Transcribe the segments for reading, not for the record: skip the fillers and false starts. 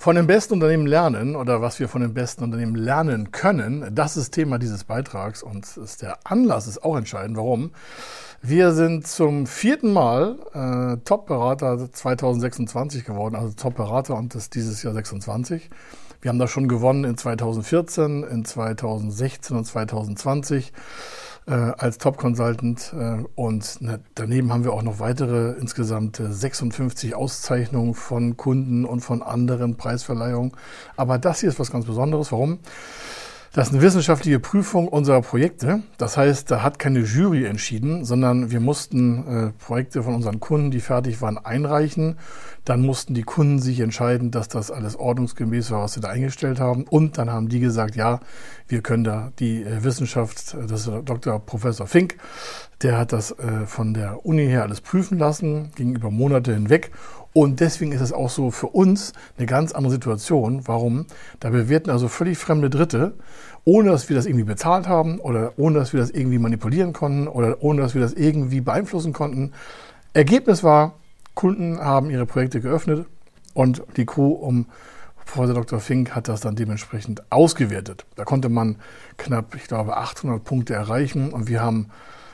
Von den besten Unternehmen lernen oder was wir von den besten Unternehmen lernen können, das ist Thema dieses Beitrags und der Anlass ist auch entscheidend. Warum? Wir sind zum 4. Mal Top-Berater 2026 geworden, also Top-Berater und das dieses Jahr 26. Wir haben da schon gewonnen in 2014, in 2016 und 2020 als Top-Consultant und daneben haben wir auch noch weitere insgesamt 56 Auszeichnungen von Kunden und von anderen Preisverleihungen. Aber das hier ist was ganz Besonderes. Warum? Das ist eine wissenschaftliche Prüfung unserer Projekte. Das heißt, da hat keine Jury entschieden, sondern wir mussten Projekte von unseren Kunden, die fertig waren, einreichen. Dann mussten die Kunden sich entscheiden, dass das alles ordnungsgemäß war, was sie da eingestellt haben. Und dann haben die gesagt, ja, wir können da die Wissenschaft, das ist Dr. Professor Fink, der hat das von der Uni her alles prüfen lassen, ging über Monate hinweg. Und deswegen ist es auch so für uns eine ganz andere Situation. Warum? Da bewerten also völlig fremde Dritte, ohne dass wir das irgendwie bezahlt haben oder ohne dass wir das irgendwie manipulieren konnten oder ohne dass wir das irgendwie beeinflussen konnten. Ergebnis war, Kunden haben ihre Projekte geöffnet und die Crew um Professor Dr. Fink hat das dann dementsprechend ausgewertet. Da konnte man knapp, ich glaube, 800 Punkte erreichen und wir haben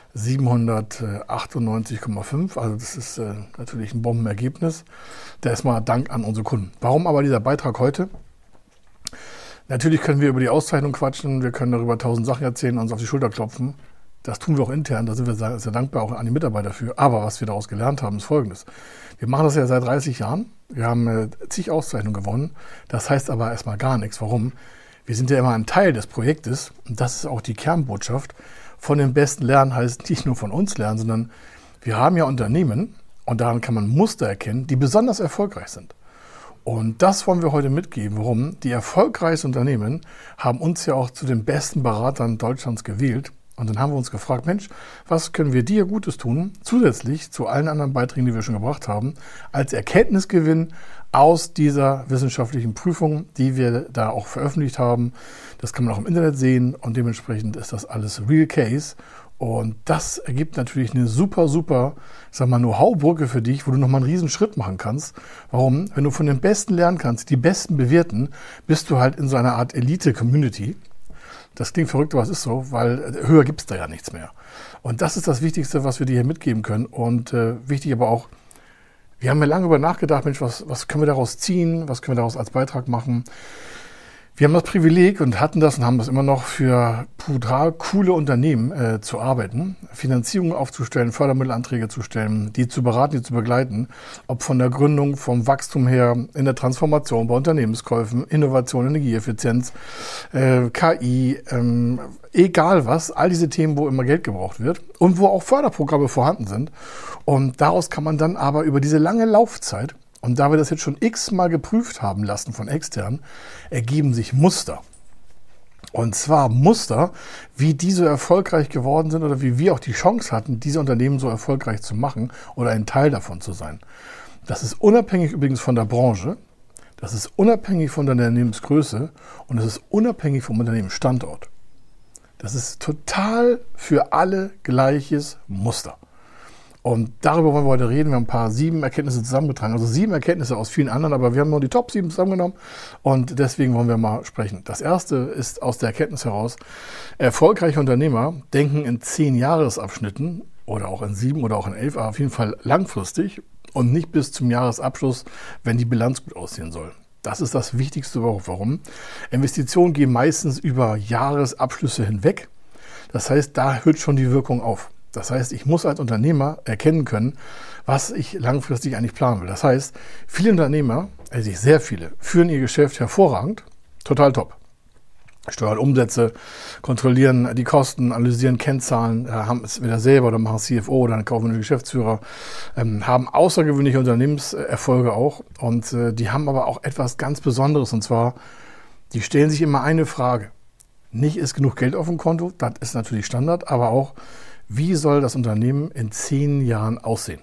798,5, also das ist natürlich ein Bombenergebnis. Da ist mal Dank an unsere Kunden. Warum aber dieser Beitrag heute? Natürlich können wir über die Auszeichnung quatschen, wir können darüber 1000 Sachen erzählen und uns auf die Schulter klopfen. Das tun wir auch intern, da sind wir sehr, sehr dankbar auch an die Mitarbeiter für. Aber was wir daraus gelernt haben, ist Folgendes. Wir machen das ja seit 30 Jahren, wir haben zig Auszeichnungen gewonnen. Das heißt aber erstmal gar nichts. Warum? Wir sind ja immer ein Teil des Projektes und das ist auch die Kernbotschaft. Von den Besten lernen heißt nicht nur von uns lernen, sondern wir haben ja Unternehmen und daran kann man Muster erkennen, die besonders erfolgreich sind. Und das wollen wir heute mitgeben. Warum? Die erfolgreichsten Unternehmen haben uns ja auch zu den besten Beratern Deutschlands gewählt. Und dann haben wir uns gefragt, Mensch, was können wir dir Gutes tun, zusätzlich zu allen anderen Beiträgen, die wir schon gebracht haben, als Erkenntnisgewinn aus dieser wissenschaftlichen Prüfung, die wir da auch veröffentlicht haben. Das kann man auch im Internet sehen und dementsprechend ist das alles Real Case. Und das ergibt natürlich eine super, Know-how-Brücke für dich, wo du nochmal einen riesen Schritt machen kannst. Warum? Wenn du von den Besten lernen kannst, die Besten bewerten, bist du halt in so einer Art Elite-Community. Das klingt verrückt, aber es ist so, weil höher gibt es da ja nichts mehr. Und das ist das Wichtigste, was wir dir hier mitgeben können. Und wichtig aber auch, wir haben ja lange über nachgedacht, Mensch, was können wir daraus ziehen, was können wir daraus als Beitrag machen. Wir haben das Privileg und hatten das und haben das immer noch für brutal coole Unternehmen zu arbeiten, Finanzierungen aufzustellen, Fördermittelanträge zu stellen, die zu beraten, die zu begleiten, ob von der Gründung, vom Wachstum her, in der Transformation, bei Unternehmenskäufen, Innovation, Energieeffizienz, KI, egal was, all diese Themen, wo immer Geld gebraucht wird und wo auch Förderprogramme vorhanden sind. Und daraus kann man dann aber über diese lange Laufzeit, und da wir das jetzt schon x-mal geprüft haben lassen von extern, ergeben sich Muster. Und zwar Muster, wie die so erfolgreich geworden sind oder wie wir auch die Chance hatten, diese Unternehmen so erfolgreich zu machen oder ein Teil davon zu sein. Das ist unabhängig übrigens von der Branche, das ist unabhängig von der Unternehmensgröße und es ist unabhängig vom Unternehmensstandort. Das ist total für alle gleiches Muster. Und darüber wollen wir heute reden. Wir haben 7 Erkenntnisse zusammengetragen. Also 7 Erkenntnisse aus vielen anderen, aber wir haben nur die Top 7 zusammengenommen und deswegen wollen wir mal sprechen. Das erste ist aus der Erkenntnis heraus, erfolgreiche Unternehmer denken in 10 Jahresabschnitten oder auch in 7 oder auch in 11, aber auf jeden Fall langfristig und nicht bis zum Jahresabschluss, wenn die Bilanz gut aussehen soll. Das ist das Wichtigste. Warum? Investitionen gehen meistens über Jahresabschlüsse hinweg. Das heißt, da hört schon die Wirkung auf. Das heißt, ich muss als Unternehmer erkennen können, was ich langfristig eigentlich planen will. Das heißt, viele Unternehmer, also sehr viele, führen ihr Geschäft hervorragend, total top. Steuern Umsätze, kontrollieren die Kosten, analysieren Kennzahlen, haben es wieder selber oder machen CFO oder einen kaufmännischen Geschäftsführer, haben außergewöhnliche Unternehmenserfolge auch und die haben aber auch etwas ganz Besonderes und zwar, die stellen sich immer eine Frage. Nicht ist genug Geld auf dem Konto, das ist natürlich Standard, aber auch, wie soll das Unternehmen in 10 Jahren aussehen?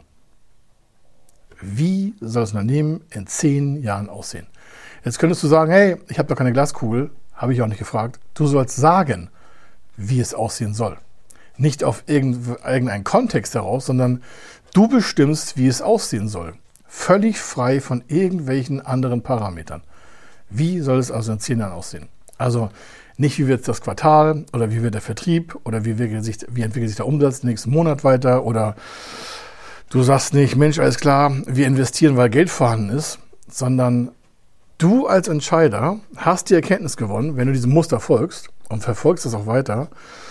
Wie soll das Unternehmen in 10 Jahren aussehen? Jetzt könntest du sagen, hey, ich habe doch keine Glaskugel, habe ich auch nicht gefragt. Du sollst sagen, wie es aussehen soll. Nicht auf irgendeinen Kontext heraus, sondern du bestimmst, wie es aussehen soll. Völlig frei von irgendwelchen anderen Parametern. Wie soll es also in 10 Jahren aussehen? Also nicht, wie wird das Quartal oder wie wird der Vertrieb oder wie entwickelt sich der Umsatz nächsten Monat weiter oder du sagst nicht, Mensch, alles klar, wir investieren, weil Geld vorhanden ist, sondern du als Entscheider hast die Erkenntnis gewonnen, wenn du diesem Muster folgst und verfolgst es auch weiter.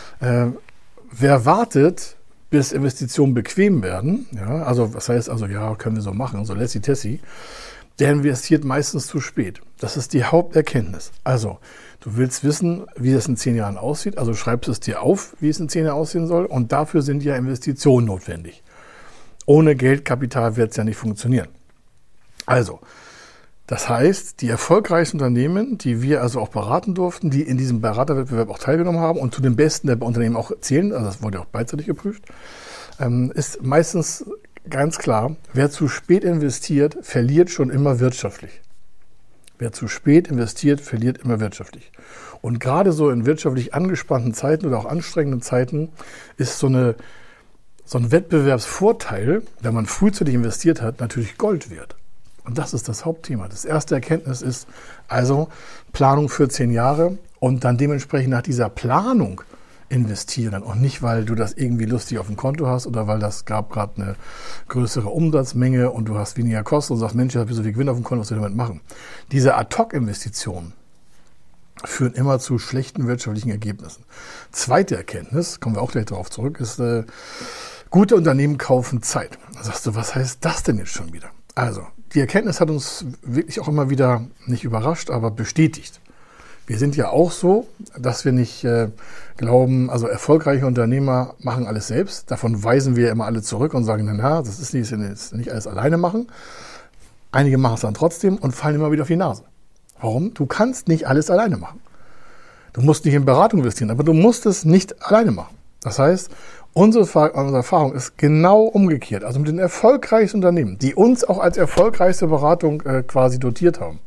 Wer wartet, bis Investitionen bequem werden, ja, also was heißt also, ja, können wir so machen, so lässi-tessi, der investiert meistens zu spät. Das ist die Haupterkenntnis. Also, du willst wissen, wie das in 10 Jahren aussieht, also schreibst es dir auf, wie es in 10 Jahren aussehen soll und dafür sind ja Investitionen notwendig. Ohne Geldkapital wird es ja nicht funktionieren. Also, das heißt, die erfolgreichsten Unternehmen, die wir also auch beraten durften, die in diesem Beraterwettbewerb auch teilgenommen haben und zu den besten der Unternehmen auch zählen, also das wurde auch beidseitig geprüft, ist meistens ganz klar, wer zu spät investiert, verliert schon immer wirtschaftlich. Wer zu spät investiert, verliert immer wirtschaftlich. Und gerade so in wirtschaftlich angespannten Zeiten oder auch anstrengenden Zeiten ist so ein Wettbewerbsvorteil, wenn man frühzeitig investiert hat, natürlich Gold wert. Und das ist das Hauptthema. Das erste Erkenntnis ist also Planung für 10 Jahre und dann dementsprechend nach dieser Planung investieren und nicht, weil du das irgendwie lustig auf dem Konto hast oder weil das gab gerade eine größere Umsatzmenge und du hast weniger Kosten und sagst, Mensch, ich habe so viel Gewinn auf dem Konto, was soll ich damit machen? Diese Ad-Hoc-Investitionen führen immer zu schlechten wirtschaftlichen Ergebnissen. Zweite Erkenntnis, kommen wir auch gleich darauf zurück, ist, gute Unternehmen kaufen Zeit. Da sagst du, was heißt das denn jetzt schon wieder? Also, die Erkenntnis hat uns wirklich auch immer wieder nicht überrascht, aber bestätigt. Wir sind ja auch so, dass wir nicht glauben, also erfolgreiche Unternehmer machen alles selbst. Davon weisen wir immer alle zurück und sagen, na, das ist nicht alles alleine machen. Einige machen es dann trotzdem und fallen immer wieder auf die Nase. Warum? Du kannst nicht alles alleine machen. Du musst nicht in Beratung investieren, aber du musst es nicht alleine machen. Das heißt, unsere Erfahrung ist genau umgekehrt. Also mit den erfolgreichsten Unternehmen, die uns auch als erfolgreichste Beratung quasi dotiert haben,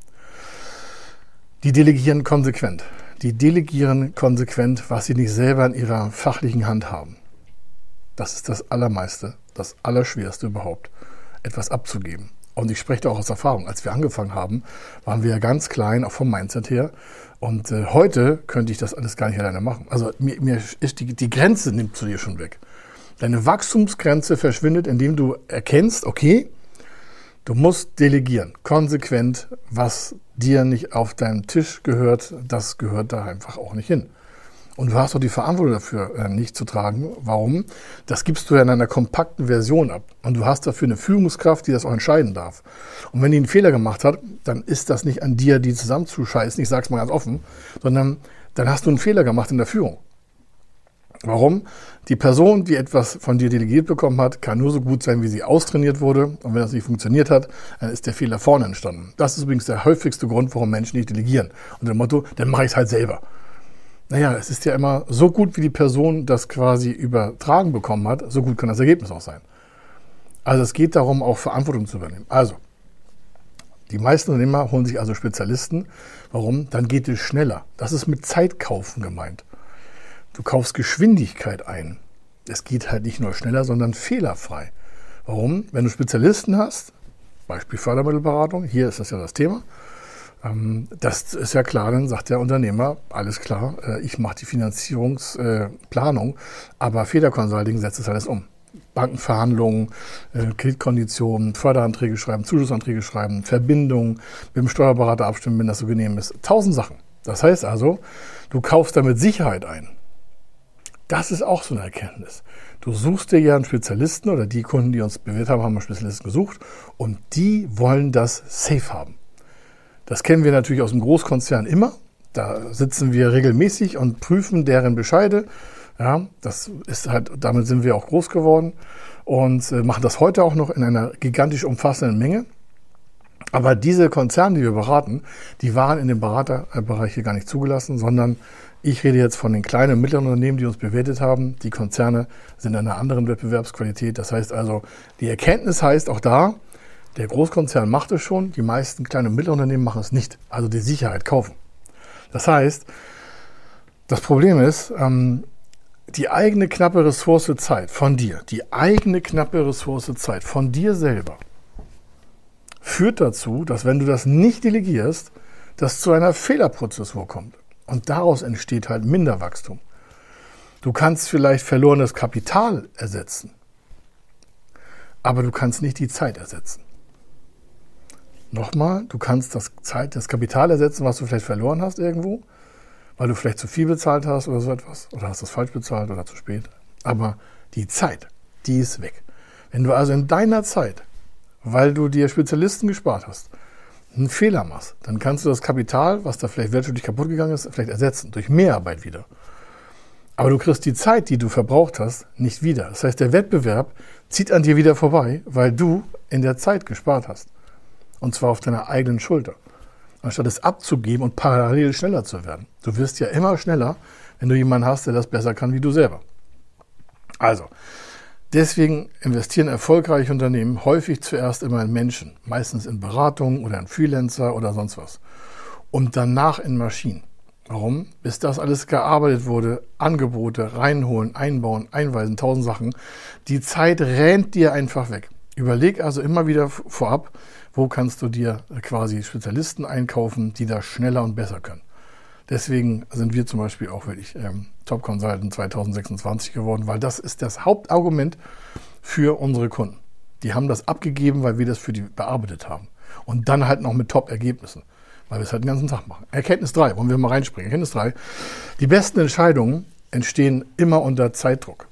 die delegieren konsequent. Die delegieren konsequent, was sie nicht selber in ihrer fachlichen Hand haben. Das ist das Allermeiste, das Allerschwerste überhaupt, etwas abzugeben. Und ich spreche da auch aus Erfahrung. Als wir angefangen haben, waren wir ja ganz klein, auch vom Mindset her. Und heute könnte ich das alles gar nicht alleine machen. Also mir ist die Grenze nimmt zu dir schon weg. Deine Wachstumsgrenze verschwindet, indem du erkennst, okay, du musst delegieren, konsequent, was dir nicht auf deinem Tisch gehört, das gehört da einfach auch nicht hin. Und du hast auch die Verantwortung dafür nicht zu tragen. Warum? Das gibst du ja in einer kompakten Version ab. Und du hast dafür eine Führungskraft, die das auch entscheiden darf. Und wenn die einen Fehler gemacht hat, dann ist das nicht an dir, die zusammenzuscheißen, ich sage es mal ganz offen, sondern dann hast du einen Fehler gemacht in der Führung. Warum? Die Person, die etwas von dir delegiert bekommen hat, kann nur so gut sein, wie sie austrainiert wurde. Und wenn das nicht funktioniert hat, dann ist der Fehler vorne entstanden. Das ist übrigens der häufigste Grund, warum Menschen nicht delegieren. Unter dem Motto, dann mache ich es halt selber. Naja, es ist ja immer so gut, wie die Person das quasi übertragen bekommen hat, so gut kann das Ergebnis auch sein. Also es geht darum, auch Verantwortung zu übernehmen. Also, die meisten Unternehmer holen sich also Spezialisten. Warum? Dann geht es schneller. Das ist mit Zeitkaufen gemeint. Du kaufst Geschwindigkeit ein. Es geht halt nicht nur schneller, sondern fehlerfrei. Warum? Wenn du Spezialisten hast, Beispiel Fördermittelberatung, hier ist das ja das Thema, das ist ja klar, dann sagt der Unternehmer, alles klar, ich mache die Finanzierungsplanung, aber Federconsulting setzt es alles um. Bankenverhandlungen, Kreditkonditionen, Förderanträge schreiben, Zuschussanträge schreiben, Verbindungen, mit dem Steuerberater abstimmen, wenn das so genehm ist. 1000 Sachen. Das heißt also, du kaufst damit Sicherheit ein. Das ist auch so eine Erkenntnis. Du suchst dir ja einen Spezialisten oder die Kunden, die uns bewährt haben, haben einen Spezialisten gesucht und die wollen das safe haben. Das kennen wir natürlich aus dem Großkonzern immer. Da sitzen wir regelmäßig und prüfen deren Bescheide. Ja, das ist halt, damit sind wir auch groß geworden und machen das heute auch noch in einer gigantisch umfassenden Menge. Aber diese Konzerne, die wir beraten, die waren in dem Beraterbereich hier gar nicht zugelassen, sondern ich rede jetzt von den kleinen und mittleren Unternehmen, die uns bewertet haben. Die Konzerne sind in einer anderen Wettbewerbsqualität. Das heißt also, die Erkenntnis heißt auch da, der Großkonzern macht es schon, die meisten kleinen und mittleren Unternehmen machen es nicht. Also die Sicherheit kaufen. Das heißt, das Problem ist, die eigene knappe Ressource Zeit von dir, die eigene knappe Ressource Zeit von dir selber, führt dazu, dass wenn du das nicht delegierst, das zu einer Fehlerprozessur kommt. Und daraus entsteht halt Minderwachstum. Du kannst vielleicht verlorenes Kapital ersetzen, aber du kannst nicht die Zeit ersetzen. Nochmal, du kannst das Kapital ersetzen, was du vielleicht verloren hast irgendwo, weil du vielleicht zu viel bezahlt hast oder so etwas, oder hast es falsch bezahlt oder zu spät. Aber die Zeit, die ist weg. Wenn du also in deiner Zeit, weil du dir Spezialisten gespart hast, einen Fehler machst, dann kannst du das Kapital, was da vielleicht wirtschaftlich kaputt gegangen ist, vielleicht ersetzen, durch Mehrarbeit wieder. Aber du kriegst die Zeit, die du verbraucht hast, nicht wieder. Das heißt, der Wettbewerb zieht an dir wieder vorbei, weil du in der Zeit gespart hast. Und zwar auf deiner eigenen Schulter. Anstatt es abzugeben und parallel schneller zu werden. Du wirst ja immer schneller, wenn du jemanden hast, der das besser kann wie du selber. Also, deswegen investieren erfolgreiche Unternehmen häufig zuerst immer in Menschen, meistens in Beratung oder in Freelancer oder sonst was. Und danach in Maschinen. Warum? Bis das alles gearbeitet wurde, Angebote reinholen, einbauen, einweisen, 1000 Sachen. Die Zeit rennt dir einfach weg. Überleg also immer wieder vorab, wo kannst du dir quasi Spezialisten einkaufen, die das schneller und besser können. Deswegen sind wir zum Beispiel auch wirklich Top Consultant 2026 geworden, weil das ist das Hauptargument für unsere Kunden. Die haben das abgegeben, weil wir das für die bearbeitet haben. Und dann halt noch mit Top-Ergebnissen, weil wir es halt den ganzen Tag machen. Erkenntnis 3, wollen wir mal reinspringen. Erkenntnis 3, die besten Entscheidungen entstehen immer unter Zeitdruck.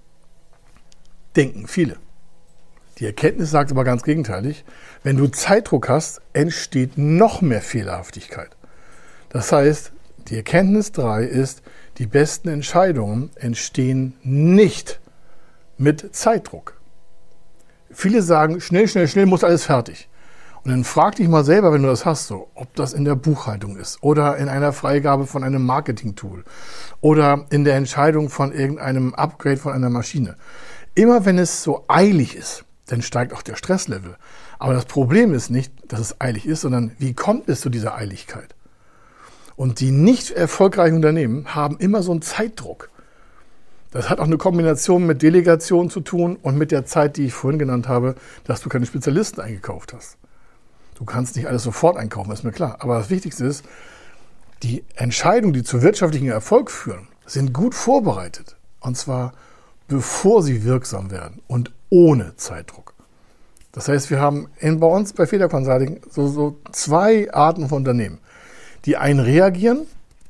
Denken viele. Die Erkenntnis sagt aber ganz gegenteilig, wenn du Zeitdruck hast, entsteht noch mehr Fehlerhaftigkeit. Das heißt, die Erkenntnis 3 ist, die besten Entscheidungen entstehen nicht mit Zeitdruck. Viele sagen, schnell, schnell, schnell muss alles fertig. Und dann frag dich mal selber, wenn du das hast, so, ob das in der Buchhaltung ist oder in einer Freigabe von einem Marketing-Tool oder in der Entscheidung von irgendeinem Upgrade von einer Maschine. Immer wenn es so eilig ist, dann steigt auch der Stresslevel. Aber das Problem ist nicht, dass es eilig ist, sondern wie kommt es zu dieser Eiligkeit? Und die nicht erfolgreichen Unternehmen haben immer so einen Zeitdruck. Das hat auch eine Kombination mit Delegation zu tun und mit der Zeit, die ich vorhin genannt habe, dass du keine Spezialisten eingekauft hast. Du kannst nicht alles sofort einkaufen, ist mir klar. Aber das Wichtigste ist, die Entscheidungen, die zu wirtschaftlichem Erfolg führen, sind gut vorbereitet. Und zwar bevor sie wirksam werden und ohne Zeitdruck. Das heißt, wir haben bei uns bei Feder Consulting so zwei Arten von Unternehmen. Die einen reagieren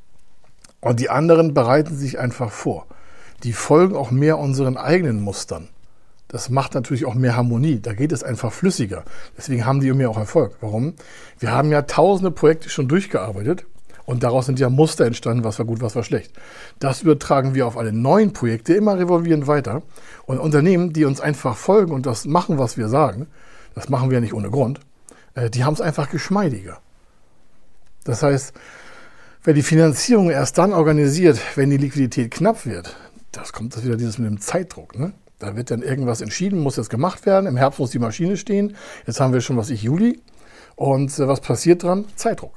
und die anderen bereiten sich einfach vor. Die folgen auch mehr unseren eigenen Mustern. Das macht natürlich auch mehr Harmonie. Da geht es einfach flüssiger. Deswegen haben die mehr auch Erfolg. Warum? Wir haben ja tausende Projekte schon durchgearbeitet und daraus sind ja Muster entstanden, was war gut, was war schlecht. Das übertragen wir auf alle neuen Projekte, immer revolvierend weiter. Und Unternehmen, die uns einfach folgen und das machen, was wir sagen, das machen wir nicht ohne Grund, die haben es einfach geschmeidiger. Das heißt, wer die Finanzierung erst dann organisiert, wenn die Liquidität knapp wird, das kommt das wieder dieses mit dem Zeitdruck. Ne? Da wird dann irgendwas entschieden, muss jetzt gemacht werden. Im Herbst muss die Maschine stehen. Jetzt haben wir schon, Juli. Und was passiert dran? Zeitdruck.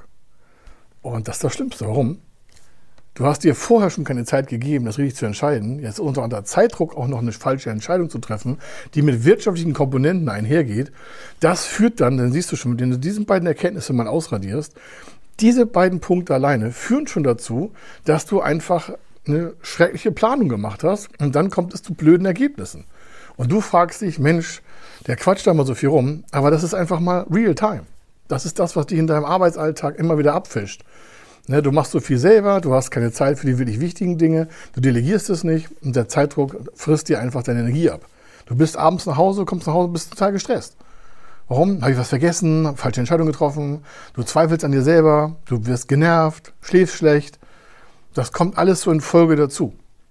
Und das ist das Schlimmste. Warum? Du hast dir vorher schon keine Zeit gegeben, das richtig zu entscheiden. Jetzt unter Zeitdruck auch noch eine falsche Entscheidung zu treffen, die mit wirtschaftlichen Komponenten einhergeht. Das führt dann siehst du schon, wenn du diese beiden Erkenntnisse mal ausradierst, diese beiden Punkte alleine führen schon dazu, dass du einfach eine schreckliche Planung gemacht hast und dann kommt es zu blöden Ergebnissen. Und du fragst dich, Mensch, der quatscht da mal so viel rum, aber das ist einfach mal real time. Das ist das, was dich in deinem Arbeitsalltag immer wieder abfischt. Ne, du machst so viel selber, du hast keine Zeit für die wirklich wichtigen Dinge, du delegierst es nicht und der Zeitdruck frisst dir einfach deine Energie ab. Du bist abends nach Hause, kommst nach Hause, bist total gestresst. Warum? Habe ich was vergessen? Falsche Entscheidung getroffen? Du zweifelst an dir selber, du wirst genervt, schläfst schlecht. Das kommt alles so in Folge dazu.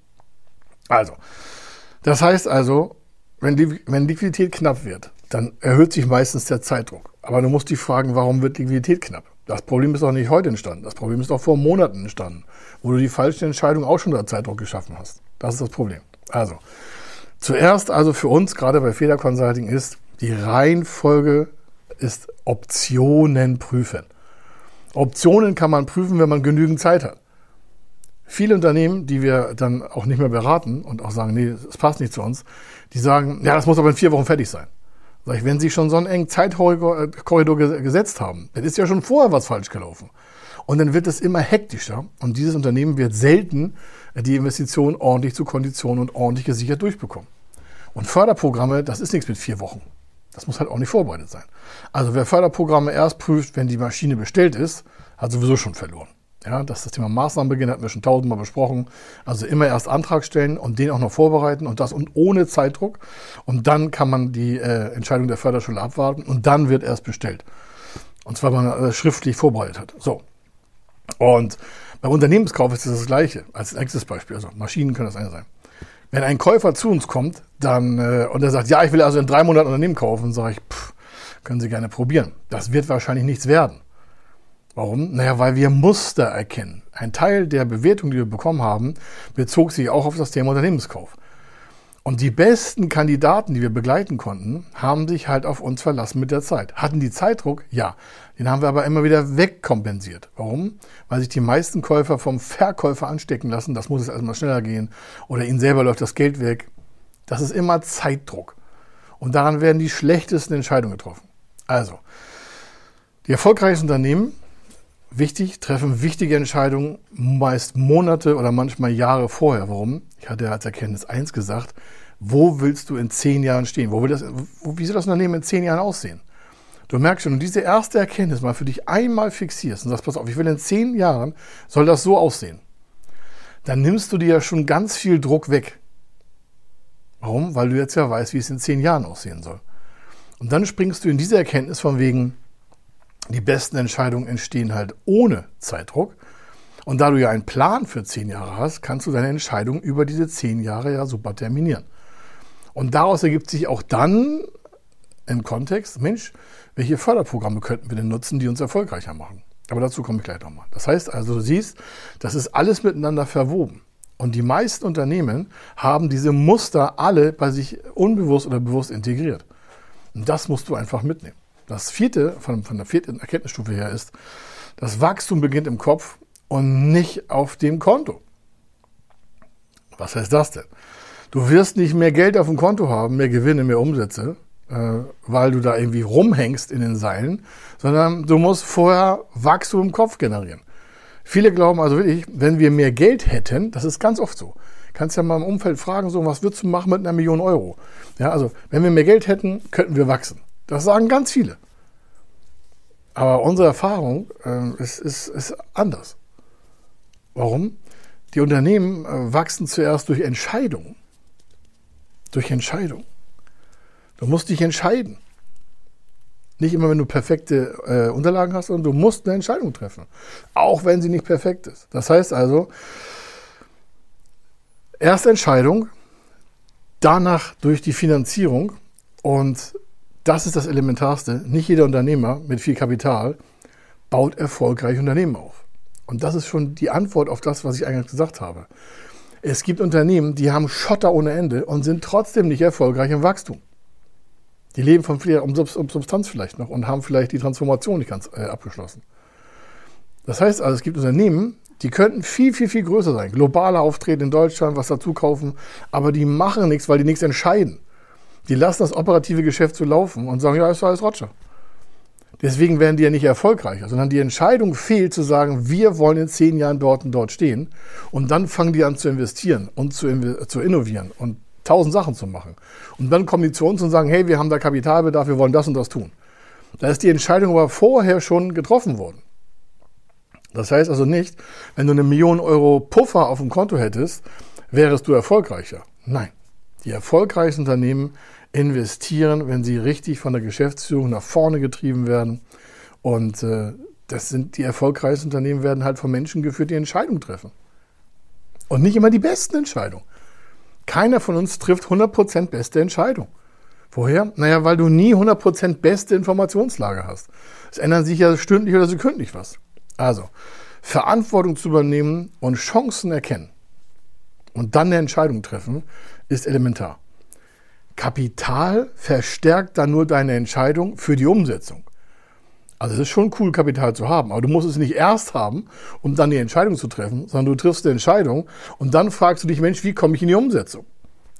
Also, das heißt also, wenn Liquidität knapp wird, dann erhöht sich meistens der Zeitdruck. Aber du musst dich fragen, warum wird Liquidität knapp? Das Problem ist doch nicht heute entstanden. Das Problem ist doch vor Monaten entstanden, wo du die falsche Entscheidung auch schon unter Zeitdruck geschaffen hast. Das ist das Problem. Also, zuerst also für uns, gerade bei Feder Consulting, ist die Reihenfolge ist Optionen prüfen. Optionen kann man prüfen, wenn man genügend Zeit hat. Viele Unternehmen, die wir dann auch nicht mehr beraten und auch sagen, nee, das passt nicht zu uns, die sagen, ja, das muss aber in 4 Wochen fertig sein. Sag ich, wenn Sie schon so einen engen Zeitkorridor gesetzt haben, dann ist ja schon vorher was falsch gelaufen. Und dann wird es immer hektischer und dieses Unternehmen wird selten die Investition ordentlich zu Konditionen und ordentlich gesichert durchbekommen. Und Förderprogramme, das ist nichts mit 4 Wochen. Das muss halt auch nicht vorbereitet sein. Also wer Förderprogramme erst prüft, wenn die Maschine bestellt ist, hat sowieso schon verloren. Ja, das Thema Maßnahmenbeginn hatten wir schon 1000-mal besprochen. Also immer erst Antrag stellen und den auch noch vorbereiten und das und ohne Zeitdruck. Und dann kann man die Entscheidung der Förderschule abwarten und dann wird erst bestellt. Und zwar, wenn man schriftlich vorbereitet hat. So. Und beim Unternehmenskauf ist das Gleiche. Als nächstes Beispiel. Also Maschinen können das eine sein. Wenn ein Käufer zu uns kommt, dann und er sagt, ja, ich will also in 3 Monaten ein Unternehmen kaufen, sage ich, können Sie gerne probieren. Das wird wahrscheinlich nichts werden. Warum? Naja, weil wir Muster erkennen. Ein Teil der Bewertung, die wir bekommen haben, bezog sich auch auf das Thema Unternehmenskauf. Und die besten Kandidaten, die wir begleiten konnten, haben sich halt auf uns verlassen mit der Zeit. Hatten die Zeitdruck? Ja. Den haben wir aber immer wieder wegkompensiert. Warum? Weil sich die meisten Käufer vom Verkäufer anstecken lassen. Das muss jetzt erstmal schneller gehen. Oder ihnen selber läuft das Geld weg. Das ist immer Zeitdruck. Und daran werden die schlechtesten Entscheidungen getroffen. Also, die erfolgreichsten Unternehmen, wichtig, treffen wichtige Entscheidungen meist Monate oder manchmal Jahre vorher. Warum? Ich hatte ja als Erkenntnis 1 gesagt, wo willst du in 10 Jahren stehen? Wie soll das Unternehmen in 10 Jahren aussehen? Du merkst schon, wenn du diese erste Erkenntnis mal für dich einmal fixierst und sagst, pass auf, ich will in 10 Jahren, soll das so aussehen. Dann nimmst du dir ja schon ganz viel Druck weg. Warum? Weil du jetzt ja weißt, wie es in 10 Jahren aussehen soll. Und dann springst du in diese Erkenntnis von wegen, die besten Entscheidungen entstehen halt ohne Zeitdruck. Und da du ja einen Plan für 10 Jahre hast, kannst du deine Entscheidung über diese 10 Jahre ja super terminieren. Und daraus ergibt sich auch dann im Kontext, Mensch, welche Förderprogramme könnten wir denn nutzen, die uns erfolgreicher machen? Aber dazu komme ich gleich nochmal. Das heißt also, du siehst, das ist alles miteinander verwoben. Und die meisten Unternehmen haben diese Muster alle bei sich unbewusst oder bewusst integriert. Und das musst du einfach mitnehmen. Das vierte, von der 4. Erkenntnisstufe her ist, das Wachstum beginnt im Kopf und nicht auf dem Konto. Was heißt das denn? Du wirst nicht mehr Geld auf dem Konto haben, mehr Gewinne, mehr Umsätze, weil du da irgendwie rumhängst in den Seilen, sondern du musst vorher Wachstum im Kopf generieren. Viele glauben also wirklich, wenn wir mehr Geld hätten, das ist ganz oft so. Kannst ja mal im Umfeld fragen, so, was würdest du machen mit 1 Million Euro? Ja, also, wenn wir mehr Geld hätten, könnten wir wachsen. Das sagen ganz viele. Aber unsere Erfahrung ist anders. Warum? Die Unternehmen wachsen zuerst durch Entscheidungen. Durch Entscheidung. Du musst dich entscheiden. Nicht immer, wenn du perfekte Unterlagen hast, sondern du musst eine Entscheidung treffen. Auch wenn sie nicht perfekt ist. Das heißt also, erst Entscheidung, danach durch die Finanzierung und das ist das Elementarste. Nicht jeder Unternehmer mit viel Kapital baut erfolgreich Unternehmen auf. Und das ist schon die Antwort auf das, was ich eingangs gesagt habe. Es gibt Unternehmen, die haben Schotter ohne Ende und sind trotzdem nicht erfolgreich im Wachstum. Die leben von Substanz vielleicht noch und haben vielleicht die Transformation nicht ganz abgeschlossen. Das heißt also, es gibt Unternehmen, die könnten viel, viel, viel größer sein. Globaler auftreten in Deutschland, was dazu kaufen, aber die machen nichts, weil die nichts entscheiden. Die lassen das operative Geschäft so laufen und sagen, ja, ist alles Roger. Deswegen werden die ja nicht erfolgreicher, sondern die Entscheidung fehlt zu sagen, wir wollen in 10 Jahren dort und dort stehen. Und dann fangen die an zu investieren und zu innovieren und 1000 Sachen zu machen. Und dann kommen die zu uns und sagen, hey, wir haben da Kapitalbedarf, wir wollen das und das tun. Da ist die Entscheidung aber vorher schon getroffen worden. Das heißt also nicht, wenn du 1 Million Euro Puffer auf dem Konto hättest, wärst du erfolgreicher. Nein. Die erfolgreichsten Unternehmen investieren, wenn sie richtig von der Geschäftsführung nach vorne getrieben werden. Und die erfolgreichsten Unternehmen werden halt von Menschen geführt, die Entscheidungen treffen. Und nicht immer die besten Entscheidungen. Keiner von uns trifft 100% beste Entscheidung. Woher? Naja, weil du nie 100% beste Informationslage hast. Es ändert sich ja stündlich oder sekündlich was. Also, Verantwortung zu übernehmen und Chancen erkennen und dann eine Entscheidung treffen, ist elementar. Kapital verstärkt dann nur deine Entscheidung für die Umsetzung. Also es ist schon cool, Kapital zu haben, aber du musst es nicht erst haben, um dann die Entscheidung zu treffen, sondern du triffst eine Entscheidung und dann fragst du dich, Mensch, wie komme ich in die Umsetzung?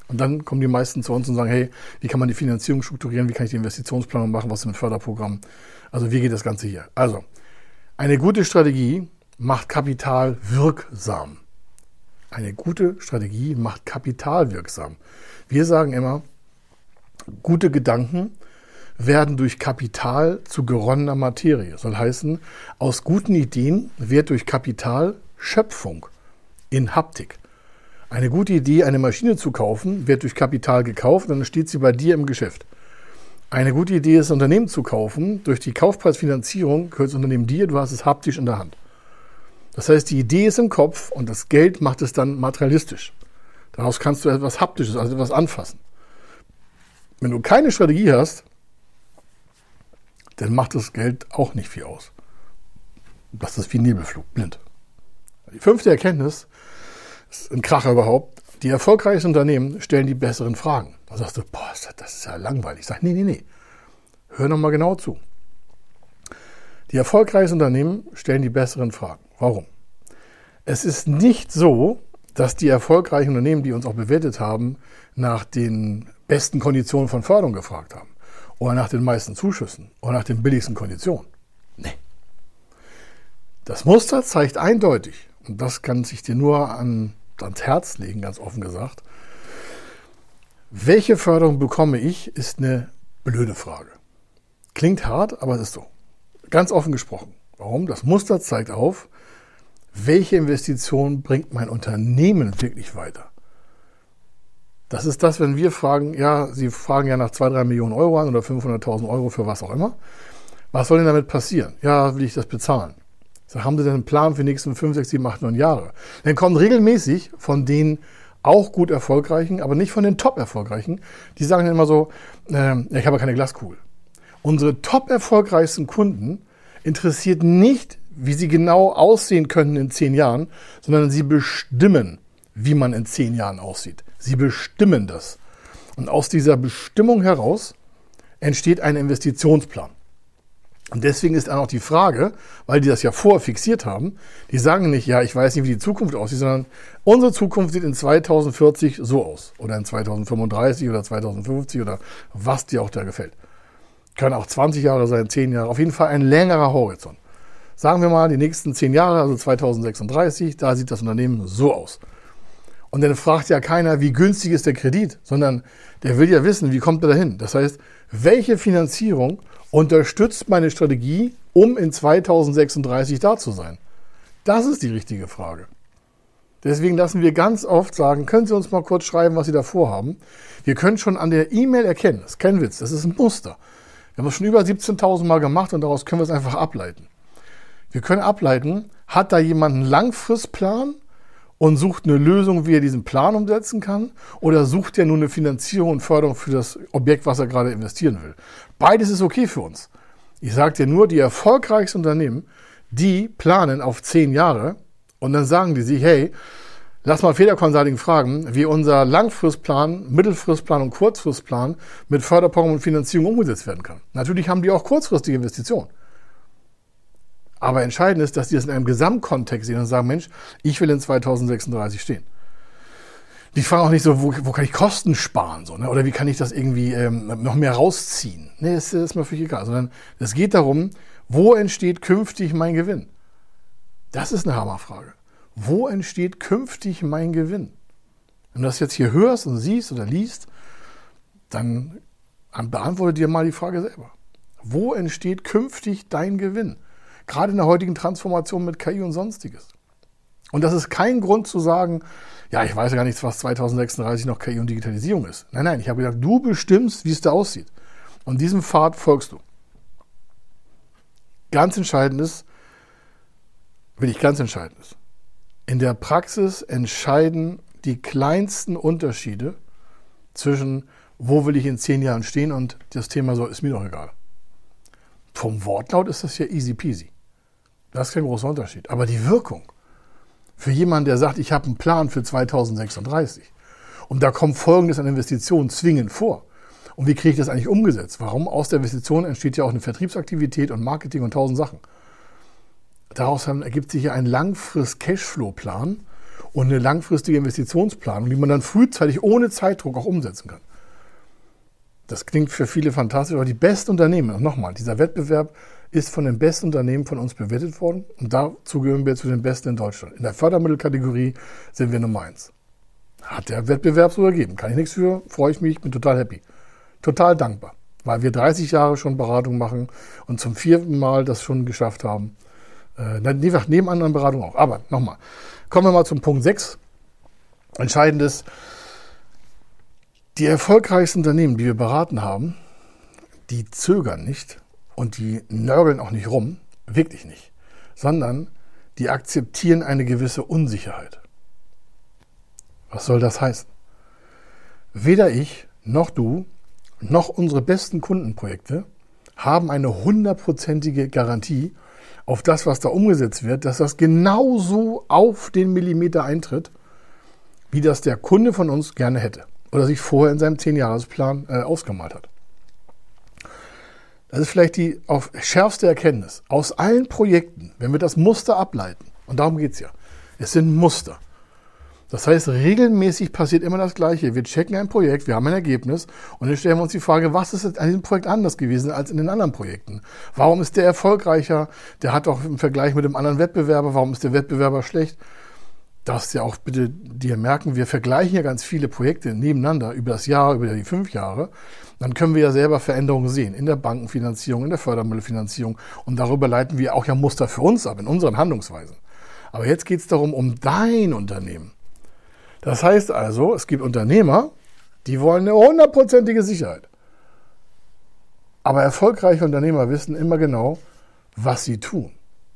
Und dann kommen die meisten zu uns und sagen, hey, wie kann man die Finanzierung strukturieren, wie kann ich die Investitionsplanung machen, was ist mit Förderprogrammen? Also wie geht das Ganze hier? Also, eine gute Strategie macht Kapital wirksam. Eine gute Strategie macht Kapital wirksam. Wir sagen immer, gute Gedanken werden durch Kapital zu geronnener Materie. Soll heißen, aus guten Ideen wird durch Kapital Schöpfung in Haptik. Eine gute Idee, eine Maschine zu kaufen, wird durch Kapital gekauft und dann steht sie bei dir im Geschäft. Eine gute Idee ist, ein Unternehmen zu kaufen. Durch die Kaufpreisfinanzierung gehört das Unternehmen dir, du hast es haptisch in der Hand. Das heißt, die Idee ist im Kopf und das Geld macht es dann materialistisch. Daraus kannst du etwas Haptisches, also etwas anfassen. Wenn du keine Strategie hast, dann macht das Geld auch nicht viel aus. Das ist wie Nebelflug, blind. Die 5. Erkenntnis, ist ein Kracher überhaupt, die erfolgreichsten Unternehmen stellen die besseren Fragen. Da sagst du, boah, das ist ja langweilig. Ich sage, nee. Hör nochmal genau zu. Die erfolgreichsten Unternehmen stellen die besseren Fragen. Warum? Es ist nicht so, dass die erfolgreichen Unternehmen, die uns auch bewertet haben, nach den besten Konditionen von Förderung gefragt haben. Oder nach den meisten Zuschüssen. Oder nach den billigsten Konditionen. Nee. Das Muster zeigt eindeutig, und das kann sich dir nur ans Herz legen, ganz offen gesagt, welche Förderung bekomme ich, ist eine blöde Frage. Klingt hart, aber es ist so. Ganz offen gesprochen. Warum? Das Muster zeigt auf, welche Investition bringt mein Unternehmen wirklich weiter. Das ist das, wenn wir fragen, ja, Sie fragen ja nach 2-3 Millionen Euro an oder 500.000 Euro für was auch immer. Was soll denn damit passieren? Ja, will ich das bezahlen? So, haben Sie denn einen Plan für die nächsten 5, 6, 7, 8, 9 Jahre? Dann kommen regelmäßig von den auch gut erfolgreichen, aber nicht von den top erfolgreichen, die sagen dann immer so, ich habe keine Glaskugel. Unsere top erfolgreichsten Kunden interessiert nicht, wie sie genau aussehen könnten in 10 Jahren, sondern sie bestimmen, wie man in 10 Jahren aussieht. Sie bestimmen das. Und aus dieser Bestimmung heraus entsteht ein Investitionsplan. Und deswegen ist dann auch die Frage, weil die das ja vorher fixiert haben, die sagen nicht, ja, ich weiß nicht, wie die Zukunft aussieht, sondern unsere Zukunft sieht in 2040 so aus. Oder in 2035 oder 2050 oder was dir auch da gefällt. Können auch 20 Jahre sein, 10 Jahre, auf jeden Fall ein längerer Horizont. Sagen wir mal, die nächsten 10 Jahre, also 2036, da sieht das Unternehmen so aus. Und dann fragt ja keiner, wie günstig ist der Kredit, sondern der will ja wissen, wie kommt er dahin. Das heißt, welche Finanzierung unterstützt meine Strategie, um in 2036 da zu sein? Das ist die richtige Frage. Deswegen lassen wir ganz oft sagen, können Sie uns mal kurz schreiben, was Sie da vorhaben. Wir können schon an der E-Mail erkennen, das ist kein Witz, das ist ein Muster. Wir haben es schon über 17.000 Mal gemacht und daraus können wir es einfach ableiten. Wir können ableiten, hat da jemand einen Langfristplan und sucht eine Lösung, wie er diesen Plan umsetzen kann, oder sucht er nur eine Finanzierung und Förderung für das Objekt, was er gerade investieren will. Beides ist okay für uns. Ich sage dir nur, die erfolgreichsten Unternehmen, die planen auf 10 Jahre und dann sagen die sich, hey, lass mal Feder Consulting fragen, wie unser Langfristplan, Mittelfristplan und Kurzfristplan mit Förderprogramm und Finanzierung umgesetzt werden kann. Natürlich haben die auch kurzfristige Investitionen. Aber entscheidend ist, dass die das in einem Gesamtkontext sehen und sagen, Mensch, ich will in 2036 stehen. Die fragen auch nicht so, wo kann ich Kosten sparen? So, ne? Oder wie kann ich das irgendwie noch mehr rausziehen? Nee, das ist mir völlig egal. Sondern es geht darum, wo entsteht künftig mein Gewinn? Das ist eine Hammerfrage. Wo entsteht künftig mein Gewinn? Wenn du das jetzt hier hörst und siehst oder liest, dann beantworte dir mal die Frage selber. Wo entsteht künftig dein Gewinn? Gerade in der heutigen Transformation mit KI und Sonstiges. Und das ist kein Grund zu sagen, ja, ich weiß ja gar nicht, was 2036 noch KI und Digitalisierung ist. Nein, ich habe gesagt, du bestimmst, wie es da aussieht. Und diesem Pfad folgst du. Ganz entscheidend ist, in der Praxis entscheiden die kleinsten Unterschiede zwischen, wo will ich in 10 Jahren stehen und das Thema so, ist mir doch egal. Vom Wortlaut ist das ja easy peasy. Das ist kein großer Unterschied. Aber die Wirkung für jemanden, der sagt, ich habe einen Plan für 2036 und da kommt Folgendes an Investitionen zwingend vor. Und wie kriege ich das eigentlich umgesetzt? Warum? Aus der Investition entsteht ja auch eine Vertriebsaktivität und Marketing und 1000 Sachen. Daraus ergibt sich ja ein Langfrist-Cashflow-Plan, und eine langfristige Investitionsplanung, die man dann frühzeitig ohne Zeitdruck auch umsetzen kann. Das klingt für viele fantastisch, aber die besten Unternehmen, und nochmal, dieser Wettbewerb ist von den besten Unternehmen von uns bewertet worden und dazu gehören wir zu den besten in Deutschland. In der Fördermittelkategorie sind wir Nummer 1. Hat der Wettbewerb so ergeben. Kann ich nichts für, freue ich mich, bin total happy. Total dankbar, weil wir 30 Jahre schon Beratung machen und zum 4. Mal das schon geschafft haben. Neben anderen Beratungen auch. Aber nochmal, kommen wir mal zum Punkt 6. Entscheidendes, die erfolgreichsten Unternehmen, die wir beraten haben, die zögern nicht und die nörgeln auch nicht rum, wirklich nicht, sondern die akzeptieren eine gewisse Unsicherheit. Was soll das heißen? Weder ich, noch du, noch unsere besten Kundenprojekte haben eine 100%ige Garantie auf das, was da umgesetzt wird, dass das genauso auf den Millimeter eintritt, wie das der Kunde von uns gerne hätte oder sich vorher in seinem 10-Jahresplan ausgemalt hat. Das ist vielleicht die auf schärfste Erkenntnis. Aus allen Projekten, wenn wir das Muster ableiten, und darum geht es ja, es sind Muster. Das heißt, regelmäßig passiert immer das Gleiche. Wir checken ein Projekt, wir haben ein Ergebnis und dann stellen wir uns die Frage, was ist jetzt an diesem Projekt anders gewesen als in den anderen Projekten? Warum ist der erfolgreicher? Der hat doch im Vergleich mit dem anderen Wettbewerber, warum ist der Wettbewerber schlecht? Darfst ja auch bitte dir merken, wir vergleichen ja ganz viele Projekte nebeneinander über das Jahr, über die 5 Jahre. Dann können wir ja selber Veränderungen sehen in der Bankenfinanzierung, in der Fördermittelfinanzierung und darüber leiten wir auch ja Muster für uns ab in unseren Handlungsweisen. Aber jetzt geht es darum, um dein Unternehmen. Das heißt also, es gibt Unternehmer, die wollen eine 100%ige Sicherheit. Aber erfolgreiche Unternehmer wissen immer genau, was sie tun.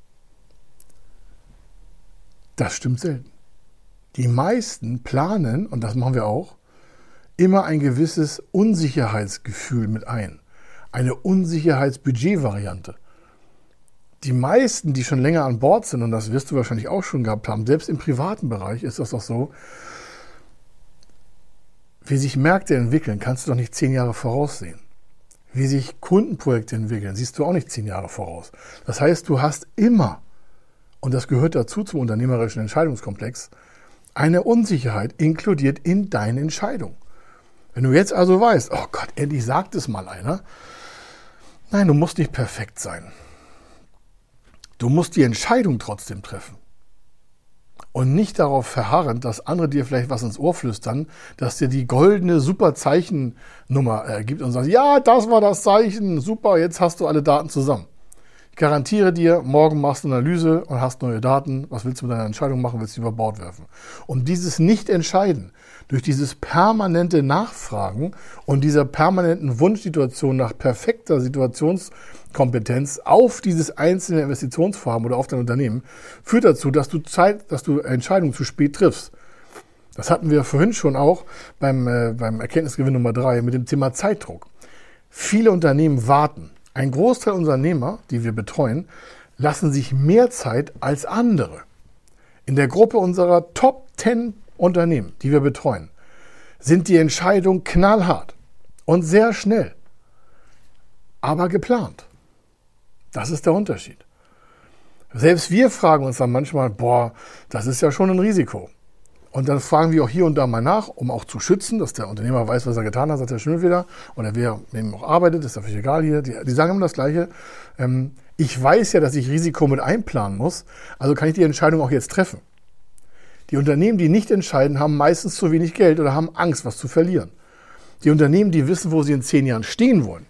Das stimmt selten. Die meisten planen, und das machen wir auch, immer ein gewisses Unsicherheitsgefühl mit ein. Eine Unsicherheitsbudget-Variante. Die meisten, die schon länger an Bord sind, und das wirst du wahrscheinlich auch schon gehabt haben, selbst im privaten Bereich ist das doch so, wie sich Märkte entwickeln, kannst du doch nicht 10 Jahre voraussehen. Wie sich Kundenprojekte entwickeln, siehst du auch nicht 10 Jahre voraus. Das heißt, du hast immer, und das gehört dazu zum unternehmerischen Entscheidungskomplex, eine Unsicherheit inkludiert in deine Entscheidung. Wenn du jetzt also weißt, oh Gott, endlich sagt es mal einer, nein, du musst nicht perfekt sein. Du musst die Entscheidung trotzdem treffen. Und nicht darauf verharren, dass andere dir vielleicht was ins Ohr flüstern, dass dir die goldene Super-Zeichennummer gibt und sagst, ja, das war das Zeichen, super, jetzt hast du alle Daten zusammen. Ich garantiere dir, morgen machst du eine Analyse und hast neue Daten. Was willst du mit deiner Entscheidung machen? Willst du über Bord werfen? Und dieses Nicht-Entscheiden, durch dieses permanente Nachfragen und dieser permanenten Wunschsituation nach perfekter Situationskompetenz auf dieses einzelne Investitionsvorhaben oder auf dein Unternehmen, führt dazu, dass du Entscheidungen zu spät triffst. Das hatten wir vorhin schon auch beim Erkenntnisgewinn Nummer 3 mit dem Thema Zeitdruck. Viele Unternehmen warten. Ein Großteil unserer Unternehmer, die wir betreuen, lassen sich mehr Zeit als andere. In der Gruppe unserer Top 10 Unternehmen, die wir betreuen, sind die Entscheidungen knallhart und sehr schnell, aber geplant. Das ist der Unterschied. Selbst wir fragen uns dann manchmal, das ist ja schon ein Risiko. Und dann fragen wir auch hier und da mal nach, um auch zu schützen, dass der Unternehmer weiß, was er getan hat, sagt der Schimmelfeder, oder wer mit ihm auch arbeitet, ist ja völlig egal hier. Die sagen immer das Gleiche. Ich weiß ja, dass ich Risiko mit einplanen muss, also kann ich die Entscheidung auch jetzt treffen. Die Unternehmen, die nicht entscheiden, haben meistens zu wenig Geld oder haben Angst, was zu verlieren. Die Unternehmen, die wissen, wo sie in 10 Jahren stehen wollen,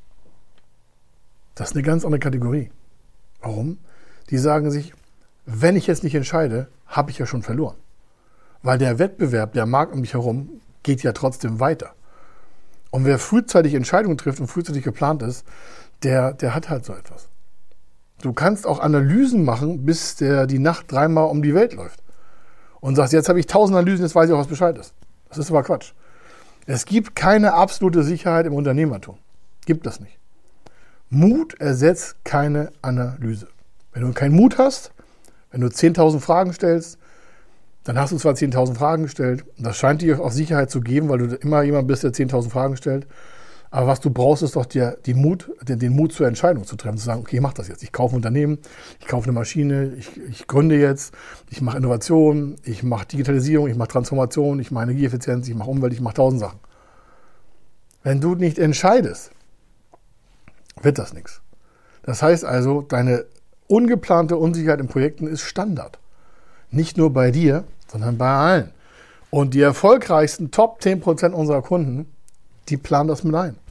das ist eine ganz andere Kategorie. Warum? Die sagen sich, wenn ich jetzt nicht entscheide, habe ich ja schon verloren. Weil der Wettbewerb, der Markt um mich herum, geht ja trotzdem weiter. Und wer frühzeitig Entscheidungen trifft und frühzeitig geplant ist, der hat halt so etwas. Du kannst auch Analysen machen, bis die Nacht 3-mal um die Welt läuft. Und sagst, jetzt habe ich 1000 Analysen, jetzt weiß ich auch, was Bescheid ist. Das ist aber Quatsch. Es gibt keine absolute Sicherheit im Unternehmertum. Gibt das nicht. Mut ersetzt keine Analyse. Wenn du keinen Mut hast, wenn du 10.000 Fragen stellst, dann hast du zwar 10.000 Fragen gestellt, und das scheint dir auch Sicherheit zu geben, weil du immer jemand bist, der 10.000 Fragen stellt, Aber was du brauchst, ist doch den Mut zur Entscheidung zu treffen, zu sagen, okay, ich mache das jetzt. Ich kaufe ein Unternehmen, ich kaufe eine Maschine, ich gründe jetzt, ich mache Innovation, ich mache Digitalisierung, ich mache Transformation, ich mache Energieeffizienz, ich mache Umwelt, ich mache 1000 Sachen. Wenn du nicht entscheidest, wird das nichts. Das heißt also, deine ungeplante Unsicherheit in Projekten ist Standard. Nicht nur bei dir, sondern bei allen. Und die erfolgreichsten Top 10% unserer Kunden, die planen das mit ein.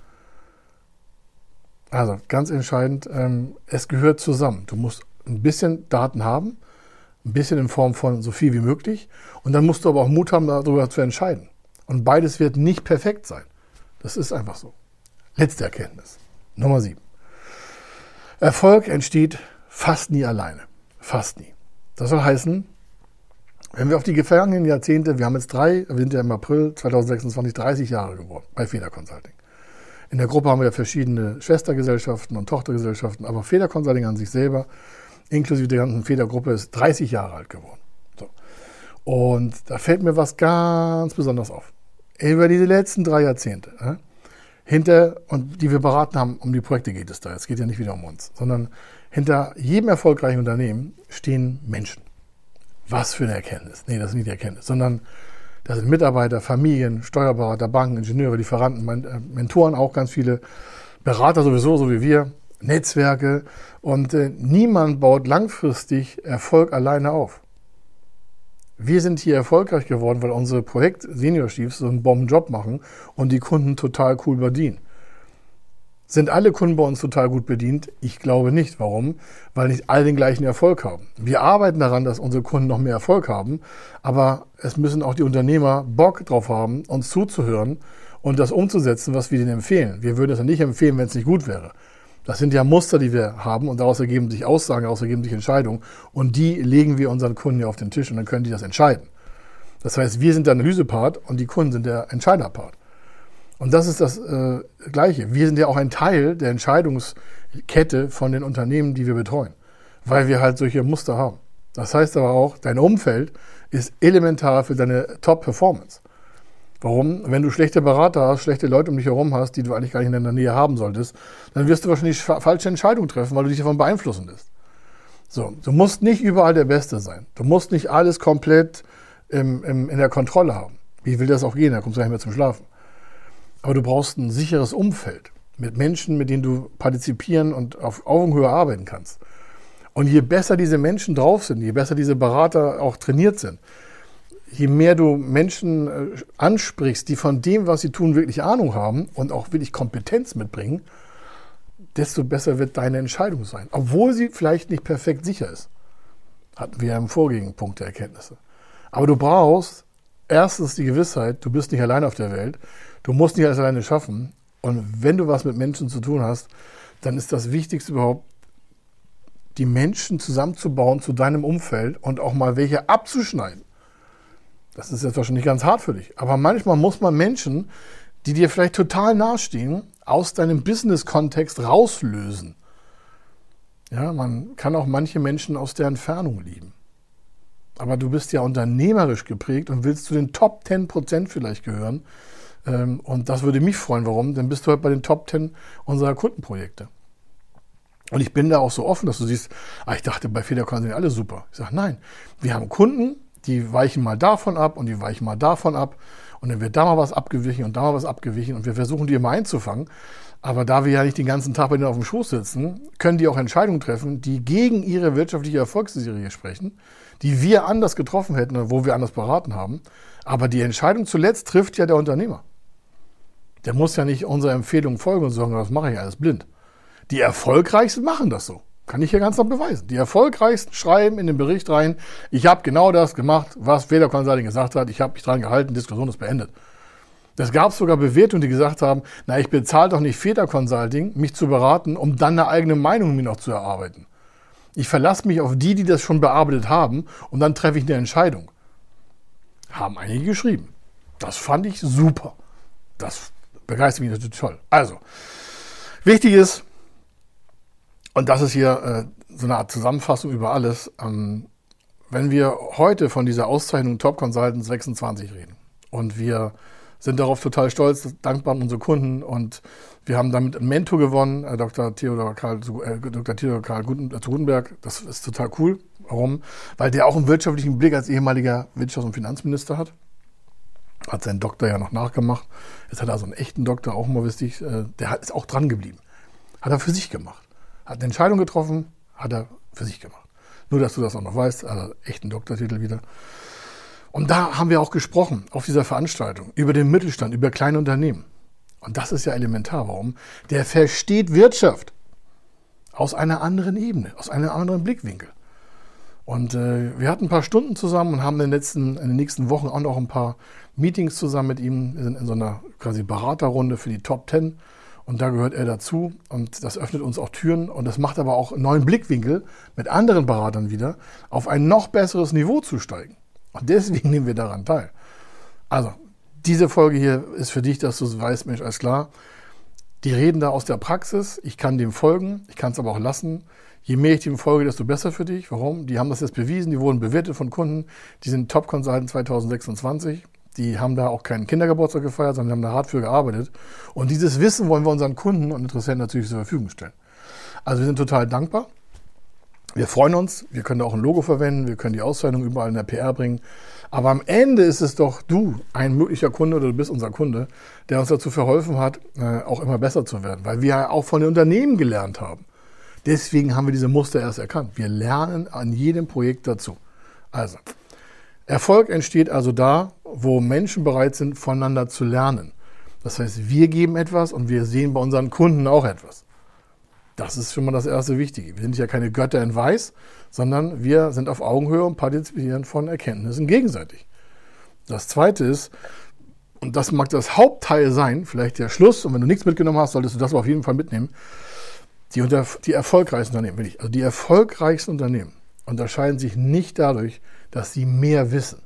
Also ganz entscheidend, es gehört zusammen. Du musst ein bisschen Daten haben, ein bisschen in Form von so viel wie möglich. Und dann musst du aber auch Mut haben, darüber zu entscheiden. Und beides wird nicht perfekt sein. Das ist einfach so. Letzte Erkenntnis. Nummer 7. Erfolg entsteht fast nie alleine. Fast nie. Das soll heißen, wenn wir auf die vergangenen Jahrzehnte, wir sind ja im April 2026 30 Jahre geworden bei Feder Consulting. In der Gruppe haben wir verschiedene Schwestergesellschaften und Tochtergesellschaften, aber Feder Consulting an sich selber, inklusive der ganzen Feder-Gruppe, ist 30 Jahre alt geworden. So. Und da fällt mir was ganz besonders auf. Über diese letzten 3 Jahrzehnte, und die wir beraten haben, um die Projekte geht es da. Es geht ja nicht wieder um uns, sondern hinter jedem erfolgreichen Unternehmen stehen Menschen. Was für eine Erkenntnis. Nee, das ist nicht die Erkenntnis, sondern das sind Mitarbeiter, Familien, Steuerberater, Banken, Ingenieure, Lieferanten, Mentoren, auch ganz viele, Berater sowieso, so wie wir, Netzwerke. Und niemand baut langfristig Erfolg alleine auf. Wir sind hier erfolgreich geworden, weil unsere Projekt-Senior-Chiefs so einen Bombenjob machen und die Kunden total cool bedienen. Sind alle Kunden bei uns total gut bedient? Ich glaube nicht. Warum? Weil nicht alle den gleichen Erfolg haben. Wir arbeiten daran, dass unsere Kunden noch mehr Erfolg haben, aber es müssen auch die Unternehmer Bock drauf haben, uns zuzuhören und das umzusetzen, was wir denen empfehlen. Wir würden es ja nicht empfehlen, wenn es nicht gut wäre. Das sind ja Muster, die wir haben und daraus ergeben sich Aussagen, daraus ergeben sich Entscheidungen und die legen wir unseren Kunden ja auf den Tisch und dann können die das entscheiden. Das heißt, wir sind der Analysepart und die Kunden sind der Entscheiderpart. Und das ist das Gleiche. Wir sind ja auch ein Teil der Entscheidungskette von den Unternehmen, die wir betreuen, weil wir halt solche Muster haben. Das heißt aber auch, dein Umfeld ist elementar für deine Top-Performance. Warum? Wenn du schlechte Berater hast, schlechte Leute um dich herum hast, die du eigentlich gar nicht in deiner Nähe haben solltest, dann wirst du wahrscheinlich falsche Entscheidungen treffen, weil du dich davon beeinflussen lässt. So, du musst nicht überall der Beste sein. Du musst nicht alles komplett in der Kontrolle haben. Wie will das auch gehen? Da kommst du nicht mehr zum Schlafen. Aber du brauchst ein sicheres Umfeld mit Menschen, mit denen du partizipieren und auf Augenhöhe arbeiten kannst. Und je besser diese Menschen drauf sind, je besser diese Berater auch trainiert sind, je mehr du Menschen ansprichst, die von dem, was sie tun, wirklich Ahnung haben und auch wirklich Kompetenz mitbringen, desto besser wird deine Entscheidung sein. Obwohl sie vielleicht nicht perfekt sicher ist. Hatten wir ja im vorigen Punkt der Erkenntnisse. Aber du brauchst erstens die Gewissheit, du bist nicht allein auf der Welt. Du musst nicht alles alleine schaffen. Und wenn du was mit Menschen zu tun hast, dann ist das Wichtigste überhaupt, die Menschen zusammenzubauen zu deinem Umfeld und auch mal welche abzuschneiden. Das ist jetzt wahrscheinlich ganz hart für dich. Aber manchmal muss man Menschen, die dir vielleicht total nahestehen, aus deinem Business-Kontext rauslösen. Ja, man kann auch manche Menschen aus der Entfernung lieben. Aber du bist ja unternehmerisch geprägt und willst zu den Top 10% vielleicht gehören. Und das würde mich freuen. Warum? Dann bist du halt bei den Top 10 unserer Kundenprojekte. Und ich bin da auch so offen, dass du siehst, ich dachte, bei Feder sind alle super. Ich sage, nein, wir haben Kunden, die weichen mal davon ab und die weichen mal davon ab. Und dann wird da mal was abgewichen und da mal was abgewichen. Und wir versuchen, die immer einzufangen. Aber da wir ja nicht den ganzen Tag bei denen auf dem Schoß sitzen, können die auch Entscheidungen treffen, die gegen ihre wirtschaftliche Erfolgsserie sprechen, die wir anders getroffen hätten oder wo wir anders beraten haben. Aber die Entscheidung zuletzt trifft ja der Unternehmer. Der muss ja nicht unserer Empfehlung folgen und sagen, das mache ich alles blind. Die Erfolgreichsten machen das so. Kann ich hier ganz noch beweisen. Die Erfolgreichsten schreiben in den Bericht rein, ich habe genau das gemacht, was Feder Consulting gesagt hat, ich habe mich dran gehalten, Diskussion ist beendet. Es gab sogar Bewertungen, die gesagt haben, ich bezahle doch nicht Feder Consulting, mich zu beraten, um dann eine eigene Meinung mir noch zu erarbeiten. Ich verlasse mich auf die das schon bearbeitet haben und dann treffe ich eine Entscheidung. Haben einige geschrieben. Das fand ich super. Das begeistert mich natürlich toll. Also, wichtig ist, und das ist hier so eine Art Zusammenfassung über alles, wenn wir heute von dieser Auszeichnung Top Consultants 26 reden und wir sind darauf total stolz, dankbar an unsere Kunden und wir haben damit einen Mentor gewonnen, Dr. Theodor Karl zu Gutenberg. Das ist total cool. Warum? Weil der auch einen wirtschaftlichen Blick als ehemaliger Wirtschafts- und Finanzminister hat. Hat seinen Doktor ja noch nachgemacht. Jetzt hat er also einen echten Doktor, auch mal wichtig. Der ist auch dran geblieben. Hat er für sich gemacht. Hat eine Entscheidung getroffen, hat er für sich gemacht. Nur, dass du das auch noch weißt, also echten Doktortitel wieder. Und da haben wir auch gesprochen, auf dieser Veranstaltung, über den Mittelstand, über kleine Unternehmen. Und das ist ja elementar. Warum? Der versteht Wirtschaft aus einer anderen Ebene, aus einem anderen Blickwinkel. Und wir hatten ein paar Stunden zusammen und haben in den nächsten Wochen auch noch ein paar Meetings zusammen mit ihm. Wir sind in so einer quasi Beraterrunde für die Top 10 und da gehört er dazu und das öffnet uns auch Türen und das macht aber auch einen neuen Blickwinkel mit anderen Beratern wieder, auf ein noch besseres Niveau zu steigen. Und deswegen nehmen wir daran teil. Also, diese Folge hier ist für dich, dass du es weißt, Mensch, alles klar. Die reden da aus der Praxis. Ich kann dem folgen, ich kann es aber auch lassen. Je mehr ich dem folge, desto besser für dich. Warum? Die haben das jetzt bewiesen, die wurden bewertet von Kunden. Die sind Top Consultant 2026. Die haben da auch keinen Kindergeburtstag gefeiert, sondern haben da hart für gearbeitet. Und dieses Wissen wollen wir unseren Kunden und Interessenten natürlich zur Verfügung stellen. Also wir sind total dankbar. Wir freuen uns, wir können da auch ein Logo verwenden, wir können die Auszeichnung überall in der PR bringen. Aber am Ende ist es doch du, ein möglicher Kunde oder du bist unser Kunde, der uns dazu verholfen hat, auch immer besser zu werden. Weil wir ja auch von den Unternehmen gelernt haben. Deswegen haben wir diese Muster erst erkannt. Wir lernen an jedem Projekt dazu. Also, Erfolg entsteht also da, wo Menschen bereit sind, voneinander zu lernen. Das heißt, wir geben etwas und wir sehen bei unseren Kunden auch etwas. Das ist schon mal das erste Wichtige. Wir sind ja keine Götter in Weiß, sondern wir sind auf Augenhöhe und partizipieren von Erkenntnissen gegenseitig. Das zweite ist, und das mag das Hauptteil sein, vielleicht der Schluss, und wenn du nichts mitgenommen hast, solltest du das auf jeden Fall mitnehmen, die erfolgreichsten Unternehmen, wirklich, also die erfolgreichsten Unternehmen unterscheiden sich nicht dadurch, dass sie mehr wissen.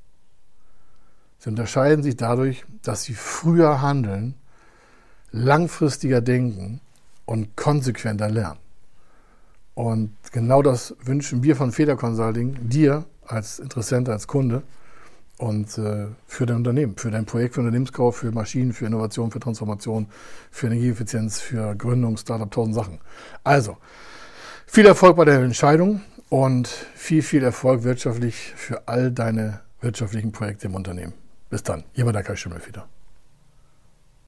Sie unterscheiden sich dadurch, dass sie früher handeln, langfristiger denken und konsequenter lernen. Und genau das wünschen wir von Feder Consulting dir als Interessent, als Kunde und für dein Unternehmen, für dein Projekt, für Unternehmenskauf, für Maschinen, für Innovation, für Transformation, für Energieeffizienz, für Gründung, Startup, 1000 Sachen. Also, viel Erfolg bei der Entscheidung und viel Erfolg wirtschaftlich für all deine wirtschaftlichen Projekte im Unternehmen. Bis dann, hier war der Kai Schimmelfeder.